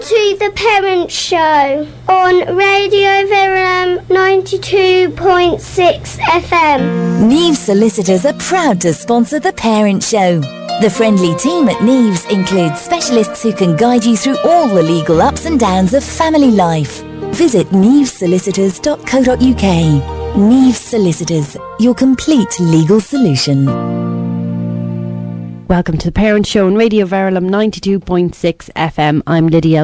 to The Parent Show on Radio Verulam 92.6 FM. Neves Solicitors are proud to sponsor The Parent Show. The friendly team at Neves includes specialists who can guide you through all the legal ups and downs of family life. Visit nevesolicitors.co.uk. Neves Solicitors, your complete legal solution. Welcome to The Parent Show on Radio Verulam 92.6 FM. I'm Lydia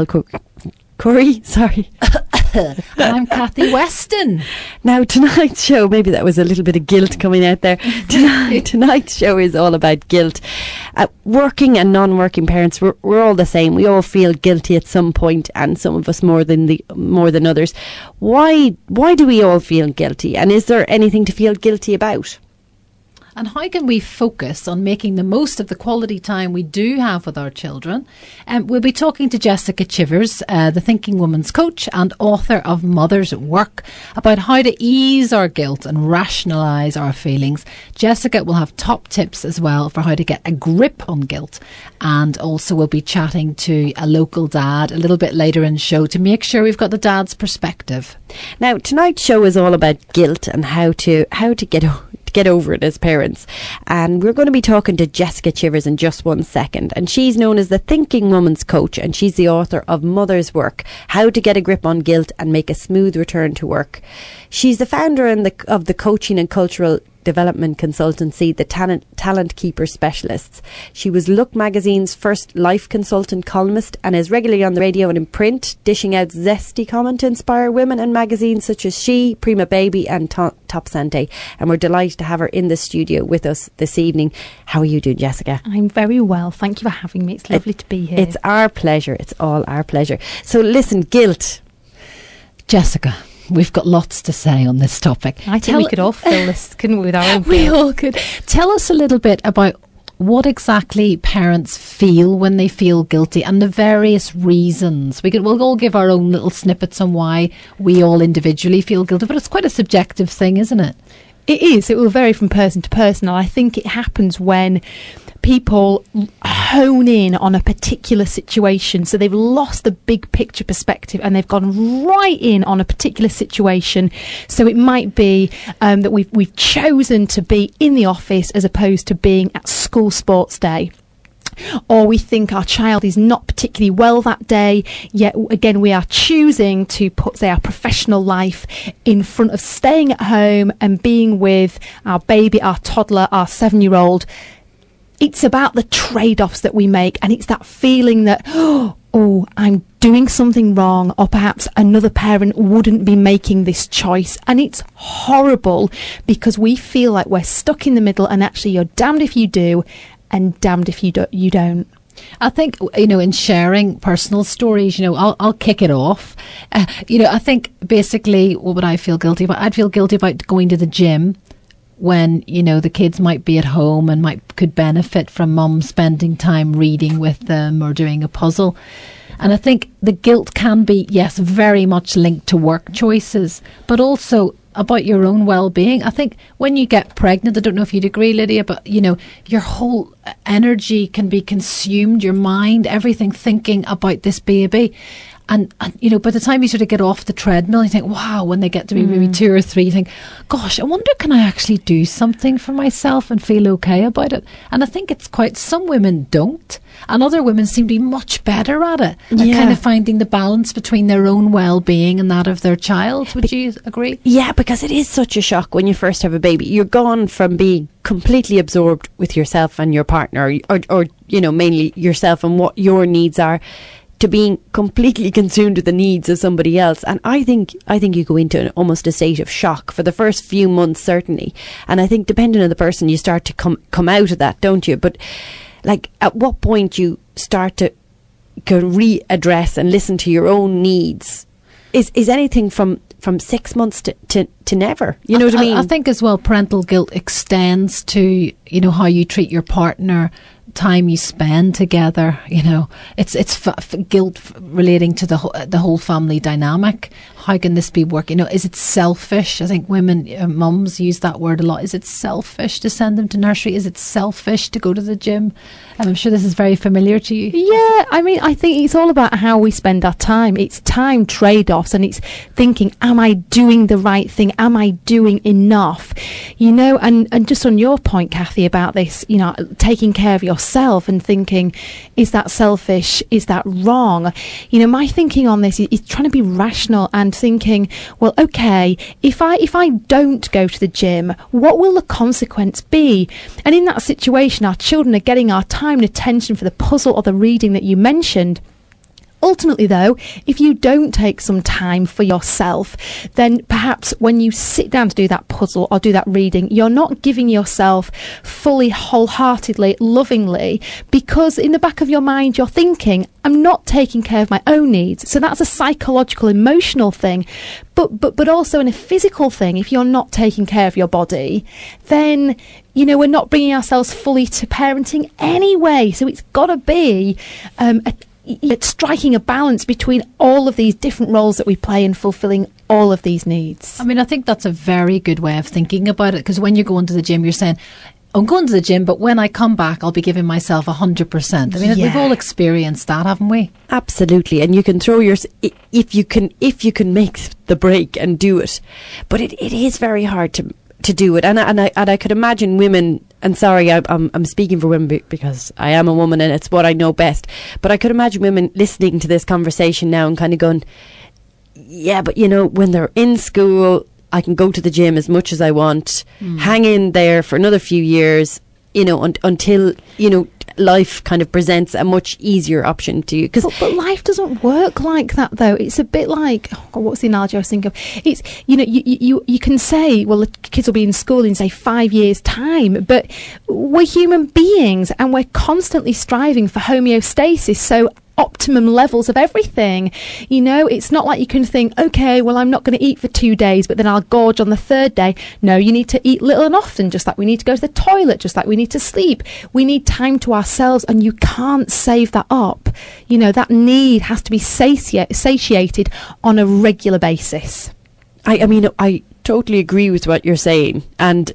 Curry, sorry. And I'm Kathy Weston. Now, tonight's show, maybe that was a little bit of guilt coming out there. Tonight's show is all about guilt. Working and non-working parents, we're all the same. We all feel guilty at some point, and some of us more than others. Why do we all feel guilty? And is there anything to feel guilty about? And how can we focus on making the most of the quality time we do have with our children? We'll be talking to Jessica Chivers, the Thinking Woman's coach and author of Mothers at Work, about how to ease our guilt and rationalise our feelings. Jessica will have top tips as well for how to get a grip on guilt. And also we'll be chatting to a local dad a little bit later in the show to make sure we've got the dad's perspective. Now, tonight's show is all about guilt and how to get over it as parents, and we're going to be talking to Jessica Chivers in just 1 second, and she's known as the Thinking Woman's coach, and she's the author of Mother's Work, How to Get a Grip on Guilt and Make a Smooth Return to Work. She's the founder of the coaching and cultural development consultancy, the Talent Keeper Specialists. She was Look magazine's first life consultant columnist and is regularly on the radio and in print, dishing out zesty comment to inspire women in magazines such as She, Prima Baby and Top Sante. And we're delighted to have her in the studio with us this evening. How are you doing, Jessica? I'm very well. Thank you for having me. It's lovely to be here. It's our pleasure. It's all our pleasure. So listen, guilt. Jessica, we've got lots to say on this topic. I think we could all fill this, couldn't we, with our own guilt? We all could. Tell us a little bit about what exactly parents feel when they feel guilty and the various reasons. We'll all give our own little snippets on why we all individually feel guilty, but it's quite a subjective thing, isn't it? It is. It will vary from person to person. And I think it happens when people hone in on a particular situation. So they've lost the big picture perspective and they've gone right in on a particular situation. So it might be that we've chosen to be in the office as opposed to being at school sports day. Or we think our child is not particularly well that day, yet again we are choosing to put, say, our professional life in front of staying at home and being with our baby, our toddler, our 7-year-old. It's about the trade-offs that we make, and it's that feeling that, oh, I'm doing something wrong, or perhaps another parent wouldn't be making this choice. And it's horrible because we feel like we're stuck in the middle, and actually you're damned if you do and damned if you don't. I think, in sharing personal stories, I'll kick it off. I think basically what would I feel guilty about? I'd feel guilty about going to the gym when, the kids might be at home and could benefit from mum spending time reading with them or doing a puzzle. And I think the guilt can be, yes, very much linked to work choices, but also about your own well-being. I think when you get pregnant, I don't know if you'd agree, Lydia, but your whole energy can be consumed, your mind, everything, thinking about this baby. And by the time you sort of get off the treadmill, you think, wow, when they get to be maybe 2 or 3, you think, gosh, I wonder, can I actually do something for myself and feel okay about it? And I think it's some women don't, and other women seem to be much better at it, at kind of finding the balance between their own well-being and that of their child. Would you agree? Yeah, because it is such a shock when you first have a baby. You're gone from being completely absorbed with yourself and your partner, or mainly yourself and what your needs are, to being completely consumed with the needs of somebody else. And I think you go into almost a state of shock for the first few months, certainly. And I think depending on the person, you start to come out of that, don't you? But like, at what point you start to readdress and listen to your own needs is anything from 6 months to never. You know what I mean? I think as well, parental guilt extends to, how you treat your partner, time you spend together. It's guilt relating to the whole family dynamic, how can this be working? Is it selfish? I think women, mums use that word a lot. Is it selfish to send them to nursery? Is it selfish to go to the gym? And I'm sure this is very familiar to you. Yeah, I mean, I think it's all about how we spend our time. It's time trade-offs, and it's thinking, am I doing the right thing? Am I doing enough? And just on your point, Kathy, about this, taking care of yourself and thinking, is that selfish? Is that wrong? My thinking on this is trying to be rational and thinking, well, okay, if I don't go to the gym, what will the consequence be? And in that situation, our children are getting our time and attention for the puzzle or the reading that you mentioned. Ultimately, though, if you don't take some time for yourself, then perhaps when you sit down to do that puzzle or do that reading, you're not giving yourself fully, wholeheartedly, lovingly, because in the back of your mind, you're thinking, I'm not taking care of my own needs. So that's a psychological, emotional thing. But also in a physical thing, if you're not taking care of your body, then, we're not bringing ourselves fully to parenting anyway. So it's got to be it's striking a balance between all of these different roles that we play in fulfilling all of these needs. I mean, I think that's a very good way of thinking about it, because when you're going to the gym, you're saying, I'm going to the gym, but when I come back, I'll be giving myself 100%. I mean, we've all experienced that, haven't we? Absolutely. And you can throw if you can make the break and do it. But it is very hard to do it. And I could imagine women, and sorry, I'm speaking for women because I am a woman and it's what I know best. But I could imagine women listening to this conversation now and kind of going, yeah, but when they're in school, I can go to the gym as much as I want, hang in there for another few years, until, life kind of presents a much easier option to you. But life doesn't work like that, though. It's a bit like, what's the analogy I was thinking of? It's, you can say, well, the kids will be in school in, say, 5 years' time, but we're human beings and we're constantly striving for homeostasis. So optimum levels of everything. It's not like you can think, okay, well, I'm not going to eat for 2 days, but then I'll gorge on the third day. No, you need to eat little and often, just like we need to go to the toilet, just like we need to sleep. We need time to ourselves, and you can't save that up. That need has to be satiated on a regular basis. I mean, I totally agree with what you're saying, and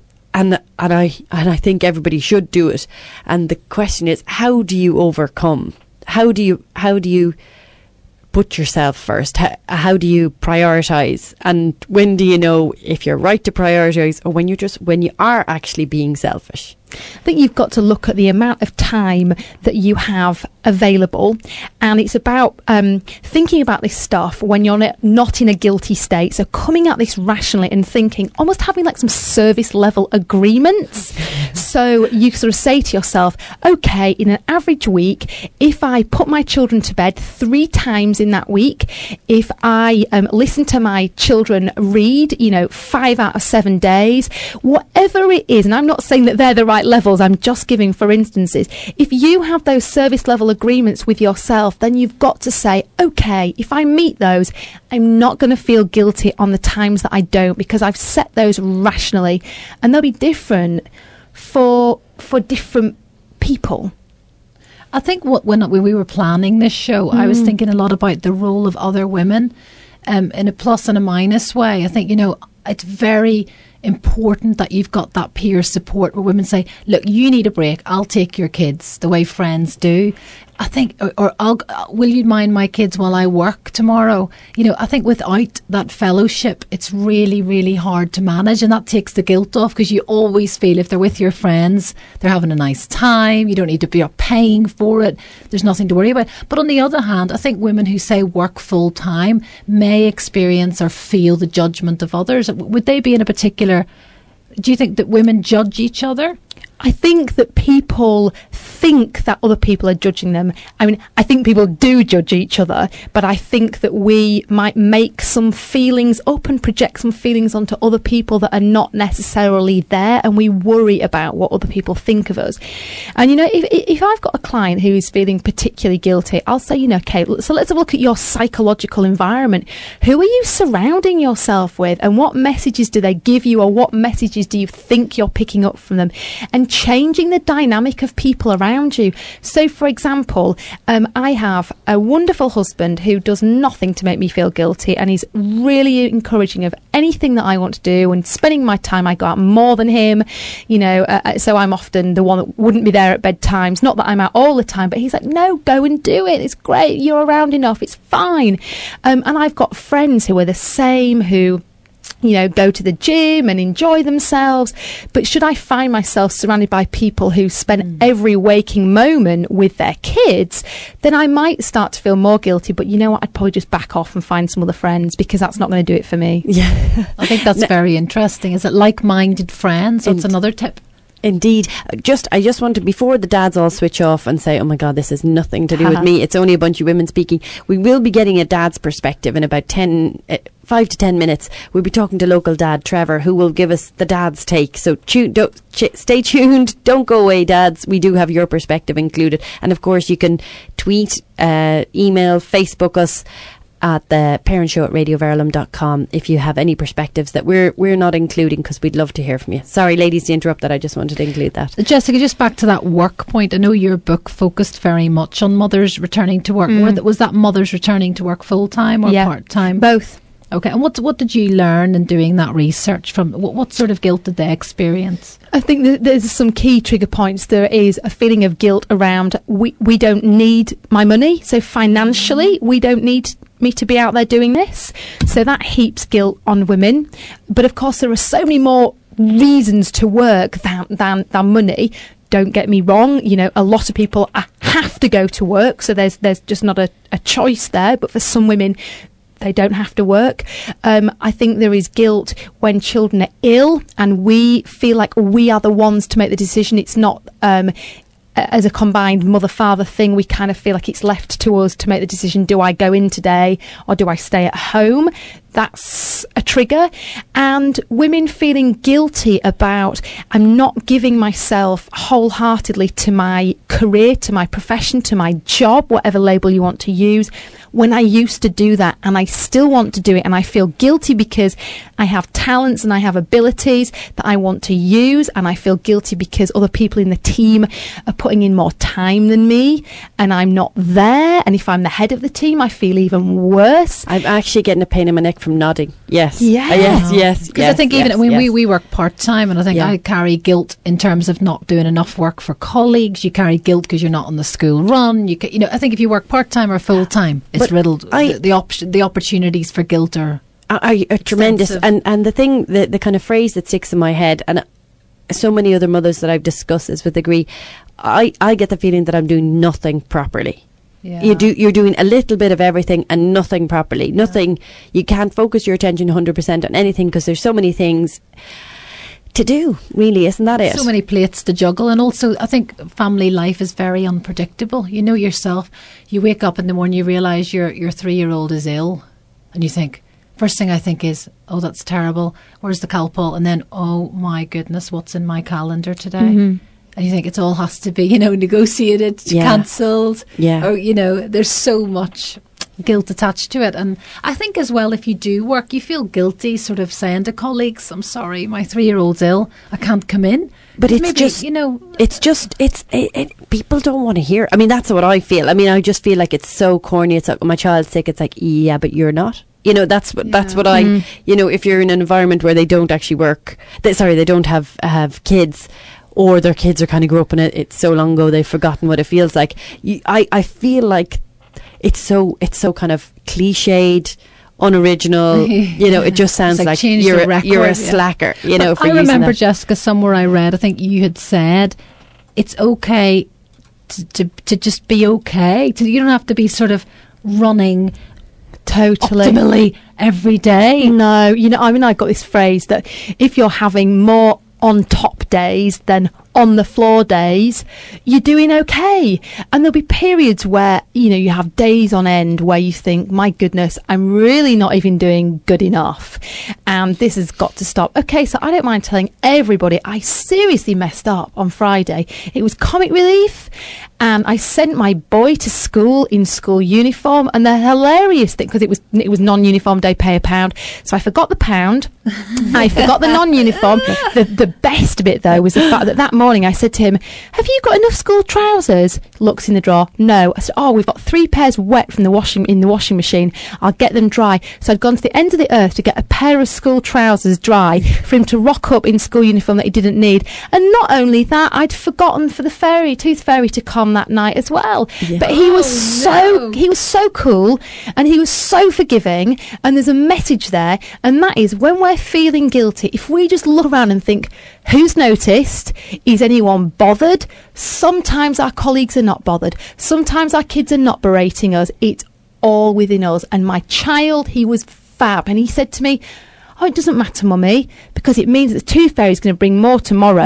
I think everybody should do it. And the question is, how do you overcome? How do you put yourself first? How do you prioritise? And when do you know if you're right to prioritise, or when you are actually being selfish? I think you've got to look at the amount of time that you have available, and it's about thinking about this stuff when you're not in a guilty state. So coming at this rationally and thinking, almost having like some service level agreements. So you sort of say to yourself, okay, in an average week, if I put my children to bed 3 times in that week, if I listen to my children read, 5 out of 7 days, whatever it is, and I'm not saying that they're the right levels, I'm just giving for instances. If you have those service level agreements with yourself, then you've got to say, okay, if I meet those, I'm not going to feel guilty on the times that I don't, because I've set those rationally, and they'll be different for different people. I think when we were planning this show, I was thinking a lot about the role of other women in a plus and a minus way. I think, it's very important that you've got that peer support where women say, look, you need a break, I'll take your kids, the way friends do. I think, or will you mind my kids while I work tomorrow? I think without that fellowship, it's really, really hard to manage, and that takes the guilt off, because you always feel if they're with your friends, they're having a nice time, you don't need to be paying for it, there's nothing to worry about. But on the other hand, I think women who say work full time may experience or feel the judgment of others. Would they be in a particular, do you think that women judge each other? I think that people think that other people are judging them. I mean, I think people do judge each other, but I think that we might make some feelings up and project some feelings onto other people that are not necessarily there, and we worry about what other people think of us. And, if I've got a client who is feeling particularly guilty, I'll say, okay, so let's have a look at your psychological environment. Who are you surrounding yourself with, and what messages do they give you, or what messages do you think you're picking up from them? And changing the dynamic of people around you. So, for example, I have a wonderful husband who does nothing to make me feel guilty, and he's really encouraging of anything that I want to do and spending my time. I go out more than him, so I'm often the one that wouldn't be there at bedtimes. Not that I'm out all the time, but he's like, no, go and do it. It's great. You're around enough. It's fine. And I've got friends who are the same, who go to the gym and enjoy themselves. But should I find myself surrounded by people who spend every waking moment with their kids, then I might start to feel more guilty. But you know what? I'd probably just back off and find some other friends, because that's not going to do it for me. Yeah. I think that's very interesting. Is it like-minded friends? That's another tip. Indeed. I just want to, before the dads all switch off and say, oh my God, this has nothing to do with me, it's only a bunch of women speaking, we will be getting a dad's perspective in about 5 to 10 minutes. We'll be talking to local dad Trevor, who will give us the dad's take. So stay tuned. Don't go away, dads. We do have your perspective included. And of course, you can tweet, email, Facebook us at the parentshow@radioverulam.com if you have any perspectives that we're not including, because we'd love to hear from you. Sorry, ladies, to interrupt that. I just wanted to include that. Jessica, just back to that work point. I know your book focused very much on mothers returning to work. Was that mothers returning to work full-time or part-time? Both. Okay, and what did you learn in doing that research? From what sort of guilt did they experience? I think that there's some key trigger points. There is a feeling of guilt around we don't need my money, so financially we don't need me to be out there doing this. So that heaps guilt on women. But of course, there are so many more reasons to work than money. Don't get me wrong, a lot of people have to go to work, so there's just not a choice there. But for some women, they don't have to work. I think there is guilt when children are ill and we feel like we are the ones to make the decision. It's not as a combined mother-father thing. We kind of feel like it's left to us to make the decision. Do I go in today or do I stay at home? That's a trigger. And women feeling guilty about, I'm not giving myself wholeheartedly to my career, to my profession, to my job, whatever label you want to use, when I used to do that, and I still want to do it, and I feel guilty because I have talents and I have abilities that I want to use, and I feel guilty because other people in the team are putting in more time than me and I'm not there. And if I'm the head of the team, I feel even worse. I'm actually getting a pain in my neck from nodding. Yes. Yeah. Yes. Because I think even when we work part-time, and I think I carry guilt in terms of not doing enough work for colleagues. You carry guilt because you're not on the school run. I think if you work part-time or full-time, it's riddled. The opportunities for guilt are tremendous. And the thing, the kind of phrase that sticks in my head, and so many other mothers that I've discussed this with agree, I get the feeling that I'm doing nothing properly. Yeah. You're doing a little bit of everything and nothing properly. Nothing. You can't focus your attention 100% on anything because there's so many things to do, really, isn't that it? So many plates to juggle. And also I think family life is very unpredictable. You know yourself, you wake up in the morning, you realise your 3-year-old is ill, and you think, first thing I think is, oh, that's terrible, where's the Calpol? And then, oh my goodness, what's in my calendar today? Mm-hmm. And you think it all has to be, negotiated, cancelled. Yeah. Or, there's so much guilt attached to it. And I think as well, if you do work, you feel guilty sort of saying to colleagues, I'm sorry, my 3-year-old's ill, I can't come in. But it's people don't want to hear. I mean, that's what I feel. I mean, I just feel like it's so corny. It's like, my child's sick. It's like, yeah, but you're not. That's what I, if you're in an environment where they don't actually work, they don't have kids, or their kids are kind of grew up in it, it's so long ago they've forgotten what it feels like. I feel like it's so kind of cliched, unoriginal. It just sounds like you're a slacker. I remember, Jessica, somewhere I read, I think you had said it's okay to just be okay. You don't have to be sort of running totally optimally every day. No, I got this phrase that if you're having more on top days than on the floor days, you're doing okay. And there'll be periods where you have days on end where you think, my goodness, I'm really not even doing good enough and this has got to stop. Okay, so I don't mind telling everybody I seriously messed up on Friday. It was comic relief, and I sent my boy to school in school uniform, and the hilarious thing, because it was non-uniform day, pay £1, so I forgot the £1. I forgot the non-uniform. The best bit though was the fact that morning, I said to him, have you got enough school trousers? Looks in the drawer. No. I said, we've got 3 pairs wet from the washing machine. I'll get them dry. So I'd gone to the end of the earth to get a pair of school trousers dry for him to rock up in school uniform that he didn't need. And not only that, I'd forgotten for the tooth fairy to come that night as well. Yeah. But he was so cool, and he was so forgiving, and there's a message there, and that is, when we're feeling guilty, if we just look around and think, who's noticed? Is anyone bothered? Sometimes our colleagues are not bothered. Sometimes our kids are not berating us. It's all within us. And my child, he was fab, and he said to me, it doesn't matter, Mummy, because it means that the tooth fairy is going to bring more tomorrow.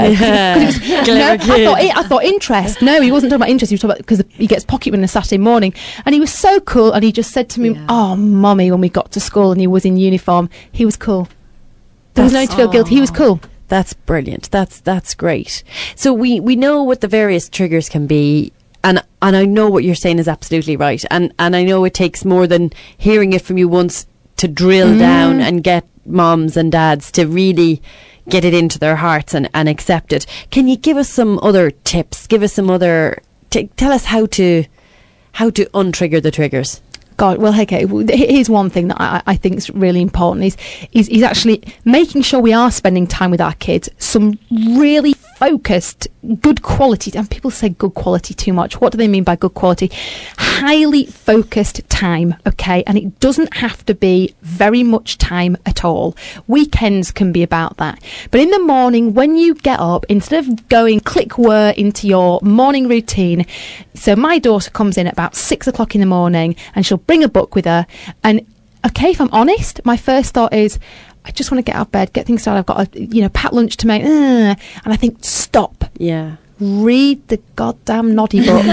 I thought interest. No, he wasn't talking about interest. He was talking about because he gets pocket money on a Saturday morning. And he was so cool. And he just said to me, Mummy, when we got to school and he was in uniform, he was cool. There was no need to feel guilty. He was cool. That's brilliant. That's great. So we know what the various triggers can be. And I know what you're saying is absolutely right. And I know it takes more than hearing it from you once to drill down and get moms and dads to really get it into their hearts and accept it. Can you give us some other tips? Give us some other... tell us how to untrigger the triggers. God, well, okay, here's one thing that I think is really important is actually making sure we are spending time with our kids, some really focused, good quality, and people say good quality too much. What do they mean by good quality? Highly focused time, okay? And it doesn't have to be very much time at all. Weekends can be about that. But in the morning, when you get up, instead of going click whir into your morning routine, so my daughter comes in at about 6 o'clock in the morning, and she'll bring a book with her. And okay, if I'm honest, my first thought is, I just want to get out of bed, get things started. I've got a packed lunch to make. And I think, stop. Yeah. Read the goddamn noddy book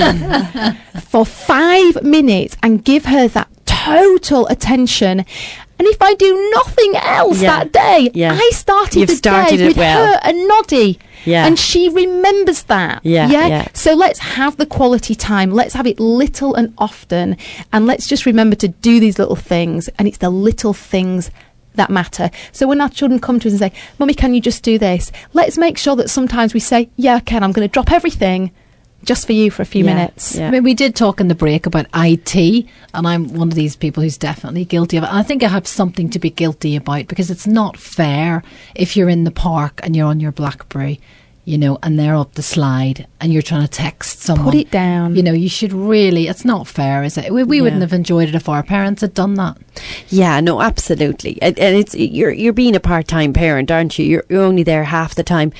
for 5 minutes and give her that total attention. And if I do nothing else that day, I started the day with her and Noddy. Yeah. And she remembers that. Yeah. So let's have the quality time. Let's have it little and often. And let's just remember to do these little things. And it's the little things that matter. So when our children come to us and say, Mummy, can you just do this? Let's make sure that sometimes we say, yeah, I can. I'm going to drop everything just for you for a few minutes. Yeah. I mean, we did talk in the break about IT, and I'm one of these people who's definitely guilty of it. And I think I have something to be guilty about, because it's not fair if you're in the park and you're on your BlackBerry, and they're up the slide and you're trying to text someone. Put it down. You should really, it's not fair, is it? We wouldn't have enjoyed it if our parents had done that. Yeah, no, absolutely. And it's you're being a part-time parent, aren't you? You're only there half the time.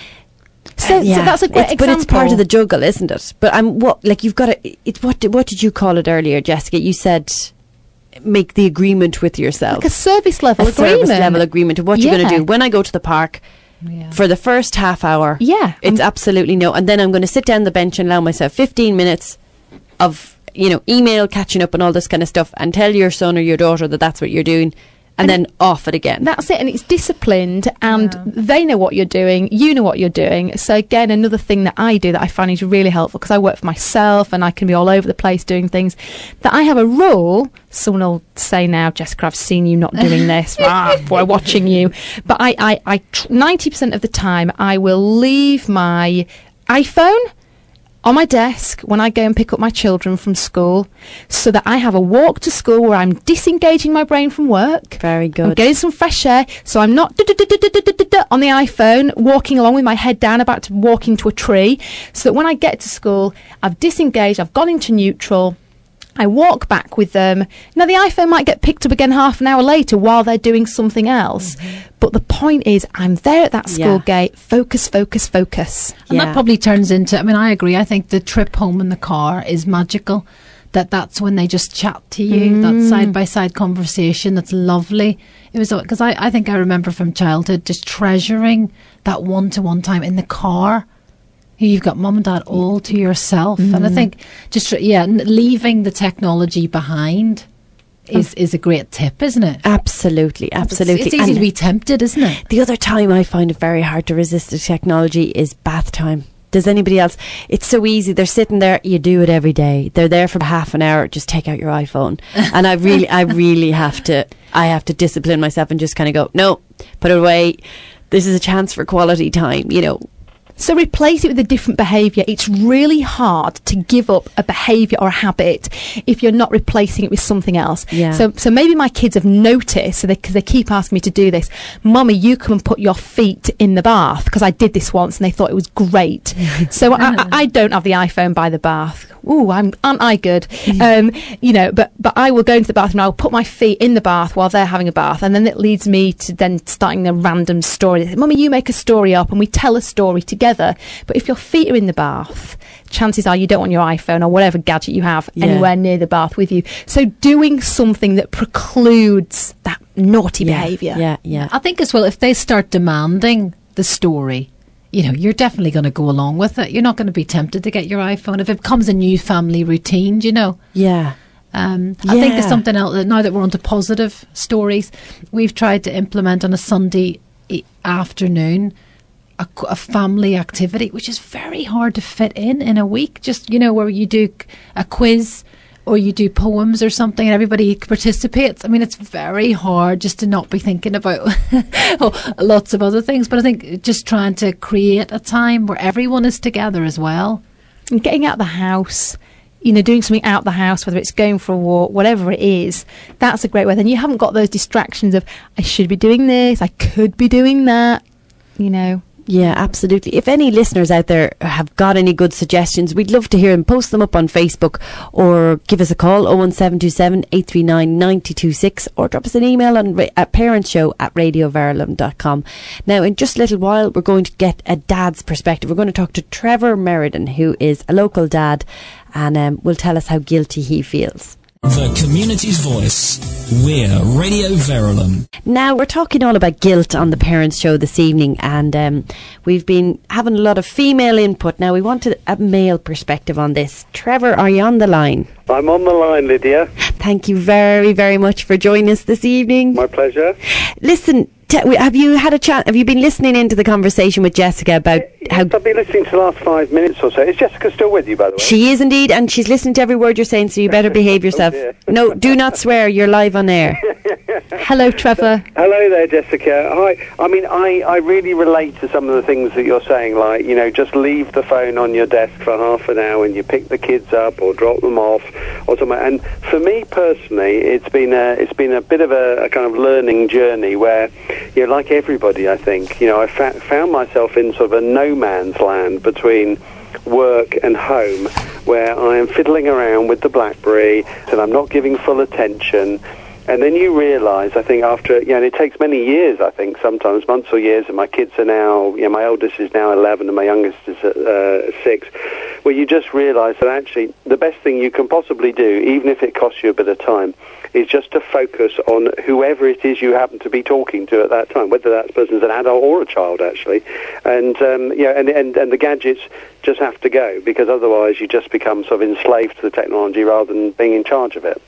So that's a great example. But it's part of the juggle, isn't it? But you've got to. It's what did you call it earlier, Jessica? You said make the agreement with yourself, like a service level agreement of what you're going to do. When I go to the park, for the first half hour, it's absolutely no. And then I'm going to sit down the bench and allow myself 15 minutes of email catching up and all this kind of stuff, and tell your son or your daughter that that's what you're doing. And then off it again. That's it. And it's disciplined, and they know what you're doing. You know what you're doing. So again, another thing that I do that I find is really helpful, because I work for myself and I can be all over the place doing things, that I have a rule. Someone will say now, Jessica, I've seen you not doing this. We're watching you. But I 90% of the time, I will leave my iPhone on my desk when I go and pick up my children from school, so that I have a walk to school where I'm disengaging my brain from work. Very good. I'm getting some fresh air, so I'm not on the iPhone, walking along with my head down, about to walk into a tree, so that when I get to school, I've disengaged, I've gone into neutral. I walk back with them. Now, the iPhone might get picked up again half an hour later while they're doing something else. But the point is, I'm there at that school gate. Focus. And that probably turns into, I agree. I think the trip home in the car is magical. That's when they just chat to you. That side-by-side conversation. That's lovely. It was, because I think I remember from childhood just treasuring that one-to-one time in the car. You've got mum and dad all to yourself. And I think just, leaving the technology behind is a great tip, isn't it? Absolutely. It's easy to be tempted, isn't it? The other time I find it very hard to resist the technology is bath time. Does anybody else? It's so easy. They're sitting there. You do it every day. They're there for half an hour. Just take out your iPhone. And I really have to discipline myself and just kind of go, no, put it away. This is a chance for quality time, So replace it with a different behaviour. It's really hard to give up a behaviour or a habit if you're not replacing it with something else. Yeah. So maybe my kids have noticed, because they keep asking me to do this, Mummy, you come and put your feet in the bath, because I did this once and they thought it was great. So I don't have the iPhone by the bath. Ooh, aren't I good? But I will go into the bathroom and I'll put my feet in the bath while they're having a bath, and then it leads me to then starting a random story. Mummy, you make a story up and we tell a story together. But if your feet are in the bath, chances are you don't want your iPhone or whatever gadget you have anywhere near the bath with you. So doing something that precludes that naughty behaviour. Yeah. I think as well, if they start demanding the story, you're definitely going to go along with it. You're not going to be tempted to get your iPhone if it becomes a new family routine, Yeah. I think there's something else, now that we're onto positive stories, we've tried to implement on a Sunday afternoon a family activity, which is very hard to fit in a week, just where you do a quiz or you do poems or something and everybody participates. I mean, it's very hard just to not be thinking about lots of other things, but I think just trying to create a time where everyone is together as well. And getting out of the house, doing something out the house, whether it's going for a walk, whatever it is, that's a great way. Then you haven't got those distractions of, I should be doing this, I could be doing that, Yeah, absolutely. If any listeners out there have got any good suggestions, we'd love to hear them. Post them up on Facebook or give us a call, 01727 839 926, or drop us an email at parentshow@radioverulam.com. Now, in just a little while, we're going to get a dad's perspective. We're going to talk to Trevor Meriden, who is a local dad, and will tell us how guilty he feels. The community's voice. We're Radio Verulam. Now, we're talking all about guilt on the Parents Show this evening, and we've been having a lot of female input. Now, we wanted a male perspective on this. Trevor, are you on the line? I'm on the line, Lydia. Thank you very, very much for joining us this evening. My pleasure. Listen, have you had a chat? Have you been listening into the conversation with Jessica about how... I've been listening to the last 5 minutes or so. Is Jessica still with you, by the way? She is indeed, and she's listening to every word you're saying, so you better behave yourself. Oh, no, do not swear. You're live on air. Hello, Trevor. Hello there, Jessica. Hi. I mean, I really relate to some of the things that you're saying, like, just leave the phone on your desk for half an hour and you pick the kids up or drop them off or something. And for me personally, it's been a bit of a kind of learning journey where, like everybody, I think, I found myself in sort of a no man's land between work and home, where I am fiddling around with the BlackBerry and I'm not giving full attention. And then you realise, I think, after, and it takes many years, I think, sometimes months or years, and my kids are now, my oldest is now 11 and my youngest is 6, where you just realise that actually the best thing you can possibly do, even if it costs you a bit of time, is just to focus on whoever it is you happen to be talking to at that time, whether that person's an adult or a child, actually. And, and the gadgets just have to go, because otherwise you just become sort of enslaved to the technology rather than being in charge of it.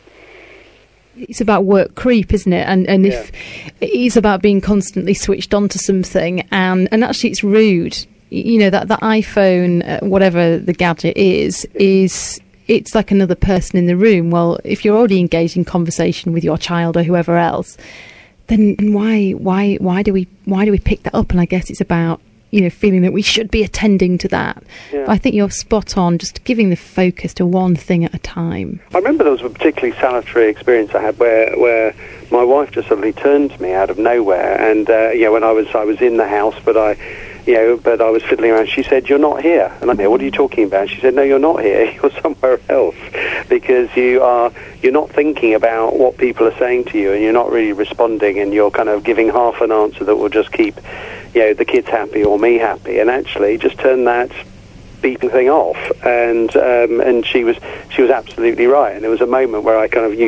It's about work creep, isn't it? And if it's about being constantly switched on to something, and actually it's rude. That iPhone, whatever the gadget is it's like another person in the room. Well, if you're already engaged in conversation with your child or whoever else, then why do we pick that up? And I guess it's about feeling that we should be attending to that. Yeah. But I think you're spot on, just giving the focus to one thing at a time. I remember there was a particularly salutary experience I had where my wife just suddenly turned to me out of nowhere, and when I was in the house, but I was fiddling around. She said, "You're not here." And I'm here. "What are you talking about?" She said, "No, you're not here. You're somewhere else, because you're not thinking about what people are saying to you, and you're not really responding, and you're kind of giving half an answer that will just keep the kids happy or me happy." And actually, just turn that beeping thing off. And she was absolutely right. And there was a moment where I kind of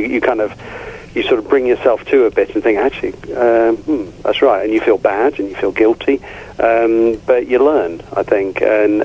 you sort of bring yourself to a bit and think, actually, that's right, and you feel bad and you feel guilty, but you learn, I think, and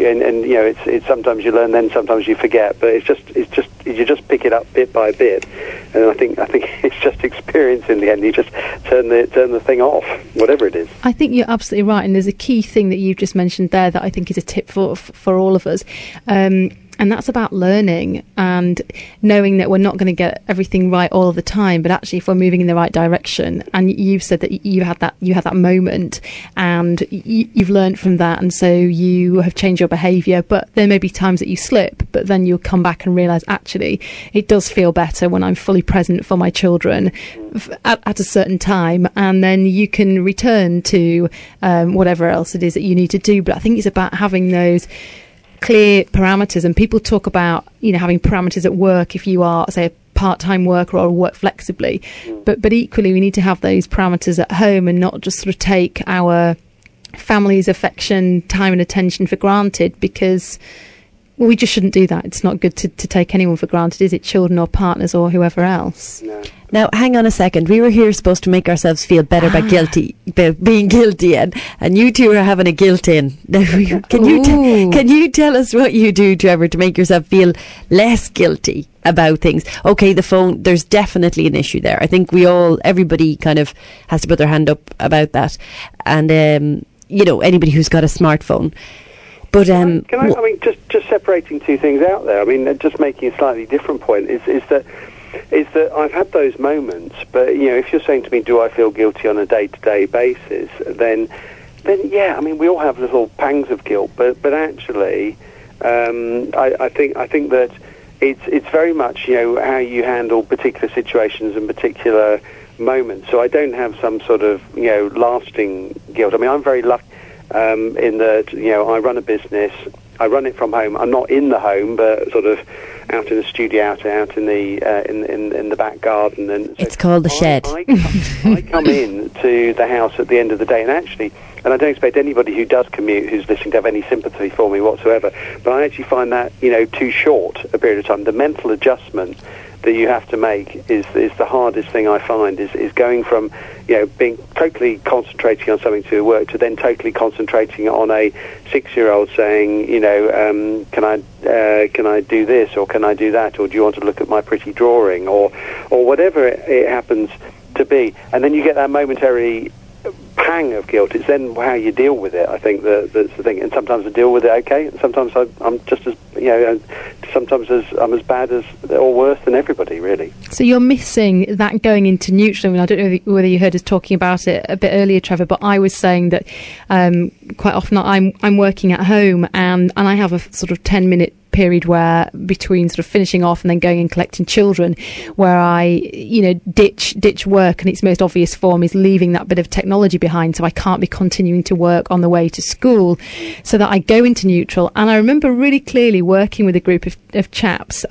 it's sometimes you learn, then sometimes you forget, but it's just you just pick it up bit by bit, and I think it's just experience in the end. You just turn the thing off, whatever it is. I think you're absolutely right, and there's a key thing that you've just mentioned there that I think is a tip for all of us. And that's about learning and knowing that we're not going to get everything right all of the time, but actually if we're moving in the right direction. And you've said that you had that moment and you've learned from that, and so you have changed your behaviour. But there may be times that you slip, but then you'll come back and realise, actually, it does feel better when I'm fully present for my children at a certain time, and then you can return to whatever else it is that you need to do. But I think it's about having those clear parameters, and people talk about having parameters at work if you are, say, a part-time worker or work flexibly, but equally we need to have those parameters at home and not just sort of take our family's affection, time and attention for granted, because we just shouldn't do that. It's not good to take anyone for granted, is it? Children or partners or whoever else. No. Now, hang on a second. We were here supposed to make ourselves feel better about being guilty, and you two are having a guilt in. Now, can you tell us what you do, Trevor, to make yourself feel less guilty about things? Okay, the phone, there's definitely an issue there. I think everybody kind of has to put their hand up about that. And, anybody who's got a smartphone. But just separating two things out there. I mean, just making a slightly different point is that I've had those moments. But if you're saying to me, do I feel guilty on a day-to-day basis, then yeah. I mean, we all have little pangs of guilt. But actually, I think that it's very much how you handle particular situations and particular moments. So I don't have some sort of lasting guilt. I mean, I'm very lucky. In that, I run a business. I run it from home. I'm not in the home, but sort of out in the studio, out in the back garden. And so it's called the shed. I come in to the house at the end of the day, and I don't expect anybody who does commute, who's listening, to have any sympathy for me whatsoever. But I actually find that too short a period of time. The mental adjustment that you have to make is the hardest thing I find, is going from being totally concentrating on something to work to then totally concentrating on a 6-year-old saying can I do this, or can I do that, or do you want to look at my pretty drawing, or whatever it happens to be. And then you get that momentary pang of guilt. It's then how you deal with it. I think that's the thing. And sometimes I deal with it okay, and sometimes I'm just as sometimes I'm as bad as or worse than everybody, really. So you're missing that going into neutral. I mean, I don't know whether you heard us talking about it a bit earlier, Trevor, but I was saying that quite often I'm working at home and I have a sort of 10-minute period where between sort of finishing off and then going and collecting children, where I ditch work, and its most obvious form is leaving that bit of technology behind, so I can't be continuing to work on the way to school, so that I go into neutral. And I remember really clearly working with a group of chaps.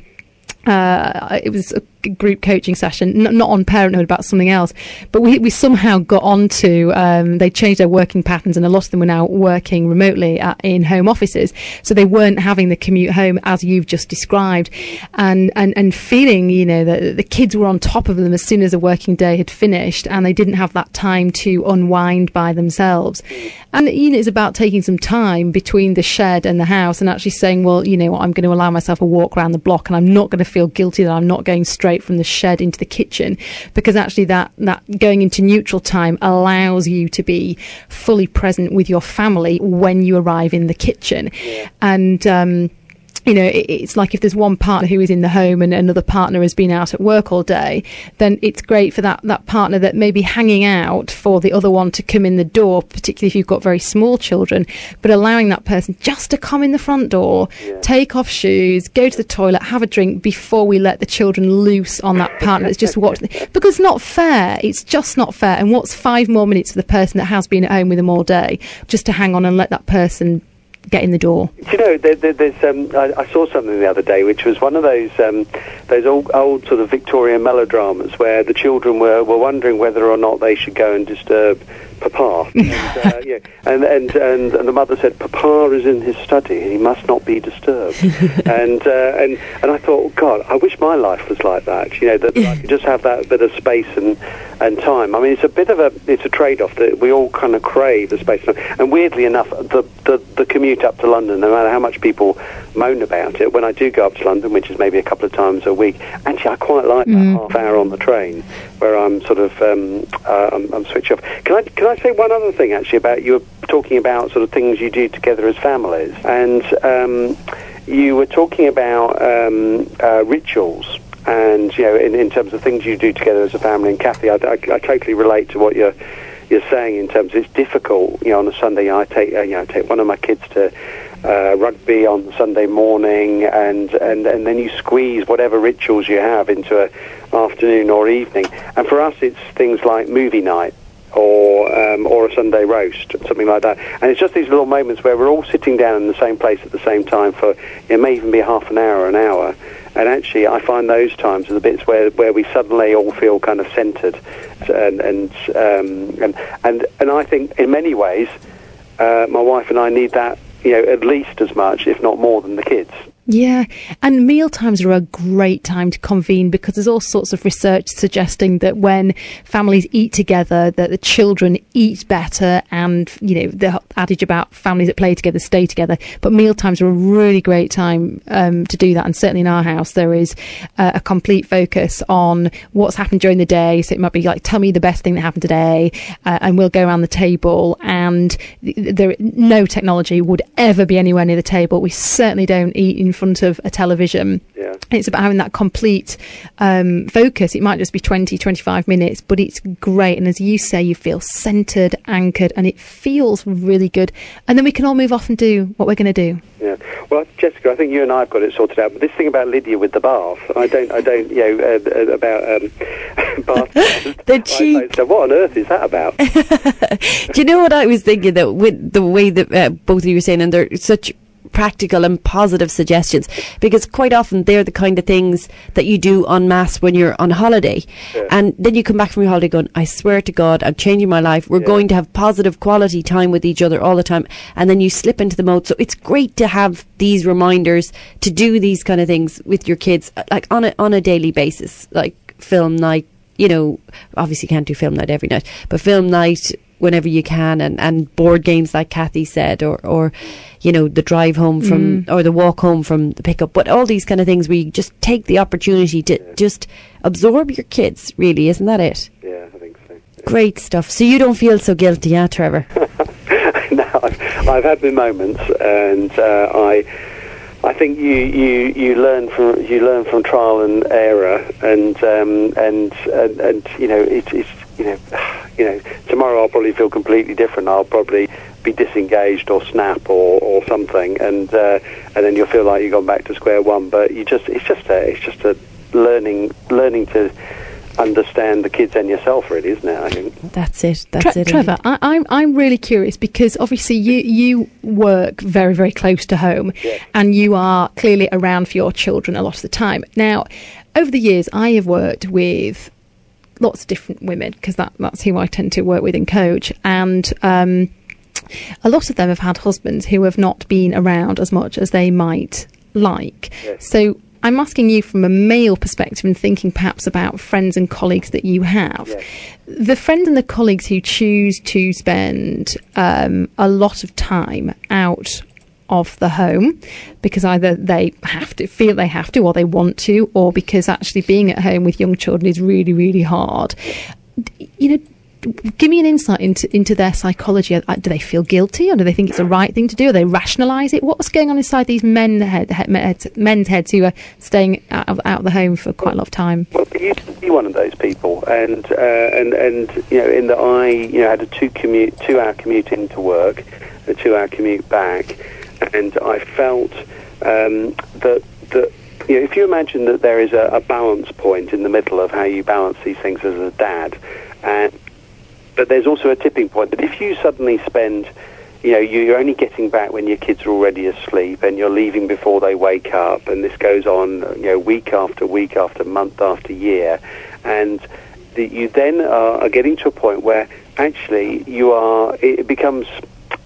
It was a group coaching session, not on parenthood, about something else, but we somehow got onto they changed their working patterns, and a lot of them were now working remotely in home offices, so they weren't having the commute home as you've just described, and feeling that the kids were on top of them as soon as the working day had finished, and they didn't have that time to unwind by themselves. And it's about taking some time between the shed and the house and actually saying, well, I'm going to allow myself a walk around the block, and I'm not going to feel guilty that I'm not going straight from the shed into the kitchen, because actually that going into neutral time allows you to be fully present with your family when you arrive in the kitchen. Yeah. And it's like if there's one partner who is in the home and another partner has been out at work all day, then it's great for that partner that may be hanging out for the other one to come in the door, particularly if you've got very small children, but allowing that person just to come in the front door, take off shoes, go to the toilet, have a drink before we let the children loose on that partner that's just watching. Because it's not fair. It's just not fair. And what's 5 more minutes for the person that has been at home with them all day just to hang on and let that person get in the door? There's I saw something the other day which was one of those old sort of Victorian melodramas where the children were wondering whether or not they should go and disturb Papa, and the mother said, Papa is in his study and he must not be disturbed. and I thought, God, I wish my life was like that. That I could just have that bit of space and time. I mean, it's a trade-off that we all kind of crave, the space and time. And weirdly enough, the commute up to London, no matter how much people moan about it, when I do go up to London, which is maybe a couple of times a week, actually I quite like that half hour on the train where I'm sort of I'm switched off. Can I say one other thing actually about you were talking about sort of things you do together as families, and you were talking about rituals, and in terms of things you do together as a family. And Kathy, I totally relate to what you're saying in terms of it's difficult. On a Sunday, I take one of my kids to rugby on Sunday morning, and then you squeeze whatever rituals you have into an afternoon or evening. And for us, it's things like movie night or a Sunday roast, something like that. And it's just these little moments where we're all sitting down in the same place at the same time for, it may even be half an hour or an hour. And actually, I find those times are the bits where we suddenly all feel kind of centred, and I think in many ways, my wife and I need that, at least as much, if not more, than the kids. Yeah, and meal times are a great time to convene, because there's all sorts of research suggesting that when families eat together, that the children eat better, and the adage about families that play together stay together. But meal times are a really great time to do that, and certainly in our house there is a complete focus on what's happened during the day. So it might be like, tell me the best thing that happened today, and we'll go around the table, and no technology would ever be anywhere near the table. We certainly don't eat in front of a television. Yeah. It's about having that complete focus. It might just be 20-25 minutes, but it's great. And as you say, you feel centred, anchored, and it feels really good. And then we can all move off and do what we're going to do. Yeah. Well, Jessica, I think you and I have got it sorted out. But this thing about Lydia with the bath, I don't, about bath. The cheek. So what on earth is that about? Do you know what I was thinking, that with the way that both of you were saying, and they're such practical and positive suggestions, because quite often they're the kind of things that you do en masse when you're on holiday, and then you come back from your holiday going, I swear to God, I'm changing my life, we're going to have positive quality time with each other all the time, and then you slip into the mode. So it's great to have these reminders to do these kind of things with your kids, like on a daily basis, like film night. Obviously you can't do film night every night, but film night whenever you can, and board games like Kathy said, or the drive home from, or the walk home from the pickup, but all these kind of things where you just take the opportunity to just absorb your kids, really. Isn't that it? Yeah, I think so. Yeah. Great stuff. So you don't feel so guilty, Trevor? No, I've had my moments, and I think you learn from trial and error, and tomorrow I'll probably feel completely different. I'll probably be disengaged or snap or something, and then you'll feel like you've gone back to square one. But it's just a learning to understand the kids and yourself, really, isn't it? I think that's it. Trevor, I'm really curious, because obviously you work very, very close to home, and you are clearly around for your children a lot of the time. Now, over the years, I have worked with lots of different women, because that's who I tend to work with and coach, and a lot of them have had husbands who have not been around as much as they might like. So I'm asking you from a male perspective, and thinking perhaps about friends and colleagues that you have. The friends and the colleagues who choose to spend a lot of time out of the home, because either they feel they have to, or they want to, or because actually being at home with young children is really, really hard. Give me an insight into their psychology. Do they feel guilty, or do they think it's the right thing to do? Or they rationalise it? What's going on inside these men's heads who are staying out of the home for quite a lot of time? Well, I used to be one of those people, and in that I had a 2-hour commute into work, a 2-hour commute back, and I felt that if you imagine that there is a balance point in the middle of how you balance these things as a dad, but there's also a tipping point that if you suddenly spend, you're only getting back when your kids are already asleep, and you're leaving before they wake up, and this goes on, week after week after month after year, and you then are getting to a point where actually it becomes,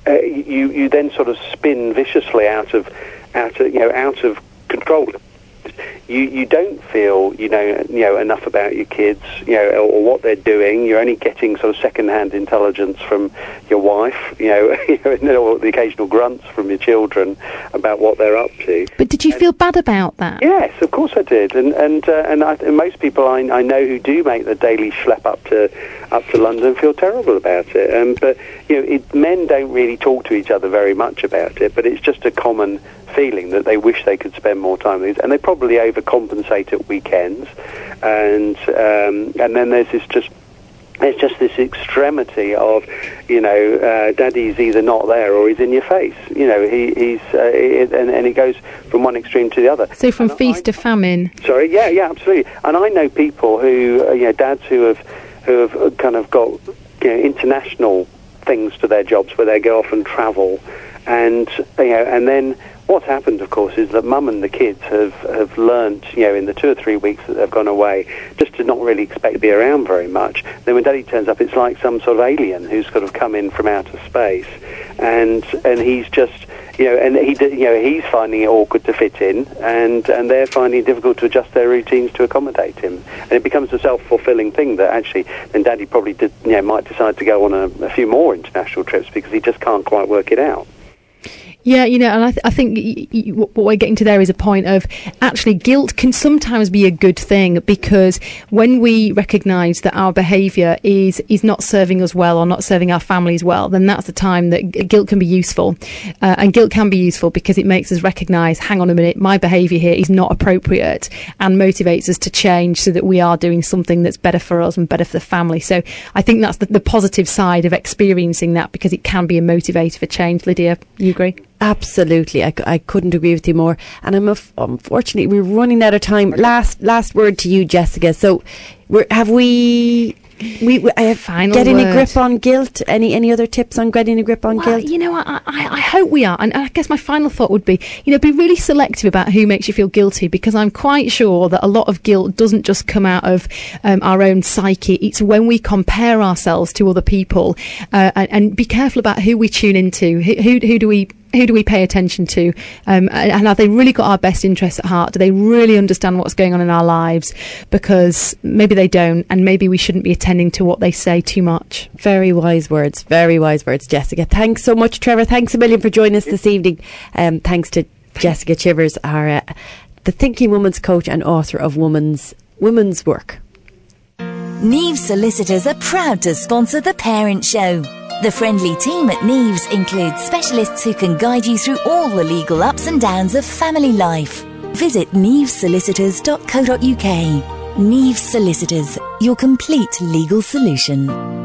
you then sort of spin viciously out of control. you don't feel you know enough about your kids, or what they're doing. You're only getting sort of second-hand intelligence from your wife, or the occasional grunts from your children about what they're up to. But did you feel bad about that? Yes, of course I did, and most people I know who do make the daily schlep up to London feel terrible about it. But men don't really talk to each other very much about it. But it's just a common feeling that they wish they could spend more time with these, and they probably overcompensate at weekends, and then there's just this extremity of, Daddy's either not there or he's in your face. He's and it goes from one extreme to the other. So from feast to famine. Sorry, yeah, absolutely. And I know people who, dads who have kind of got international things to their jobs where they go off and travel, and then what's happened, of course, is that mum and the kids have learnt, in the 2 or 3 weeks that they've gone away, just to not really expect to be around very much. Then when Daddy turns up, it's like some sort of alien who's sort of come in from outer space, and he's just, he's finding it awkward to fit in, and they're finding it difficult to adjust their routines to accommodate him. And it becomes a self-fulfilling thing that actually then Daddy probably might decide to go on a few more international trips because he just can't quite work it out. Yeah, and I think what we're getting to there is a point of actually guilt can sometimes be a good thing, because when we recognise that our behaviour is not serving us well or not serving our families well, then that's the time that guilt can be useful. And guilt can be useful because it makes us recognise, hang on a minute, my behaviour here is not appropriate, and motivates us to change so that we are doing something that's better for us and better for the family. So I think that's the positive side of experiencing that, because it can be a motivator for change. Lydia, you agree? Absolutely, I couldn't agree with you more. And unfortunately, we're running out of time. Last word to you, Jessica. So, have we final getting word. a grip on guilt? Any other tips on getting a grip on guilt? I hope we are. And I guess my final thought would be, be really selective about who makes you feel guilty, because I'm quite sure that a lot of guilt doesn't just come out of our own psyche. It's when we compare ourselves to other people, and be careful about who we tune into. Who do we pay attention to? And have they really got our best interests at heart? Do they really understand what's going on in our lives? Because maybe they don't, and maybe we shouldn't be attending to what they say too much. Very wise words, Jessica. Thanks so much, Trevor. Thanks a million for joining us this evening. Thanks to Jessica Chivers, the Thinking Woman's coach and author of Women's Work. Neves Solicitors are proud to sponsor The Parent Show. The friendly team at Neves includes specialists who can guide you through all the legal ups and downs of family life. Visit nevesolicitors.co.uk. Neves Solicitors, your complete legal solution.